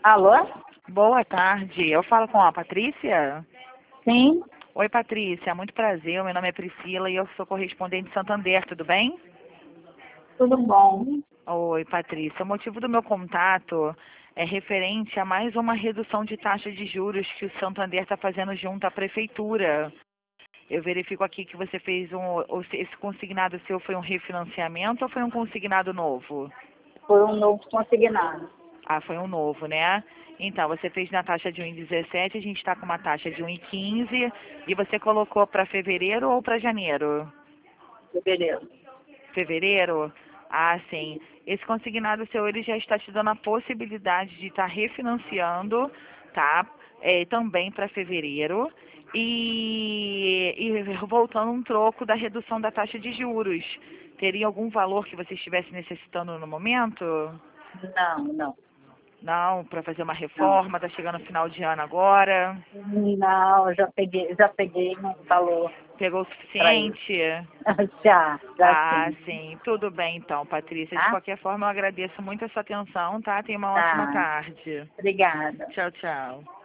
Alô? Boa tarde, eu falo com a Patrícia? Sim, Oi, Patrícia, muito prazer, meu nome é Priscila e eu sou correspondente de Santander, tudo bem? tudo bom. Oi, Patrícia, o motivo do meu contato é referente a mais uma redução de taxa de juros que o Santander está fazendo junto à Prefeitura. Eu verifico aqui que você fez esse consignado seu foi um refinanciamento ou foi um consignado novo? Foi um novo consignado. Ah, foi um novo, né? Então, você fez na taxa de 1,17, a gente está com uma taxa de 1,15 e você colocou para fevereiro ou para janeiro? Fevereiro. Fevereiro? Ah, sim. Esse consignado seu, ele já está te dando a possibilidade de estar refinanciando, tá? Também para fevereiro e voltando um troco da redução da taxa de juros. Teria algum valor que você estivesse necessitando no momento? Não, não, Não, para fazer uma não. reforma, tá chegando no final de ano agora. Não, eu já peguei no valor Pegou o para isso. suficiente? Já Ah, sim. sim. Tudo bem então, Patrícia. De Tá? qualquer forma, eu agradeço muito a sua atenção, tá? Tenha uma ótima Tá. tarde. Obrigada. Tchau, tchau.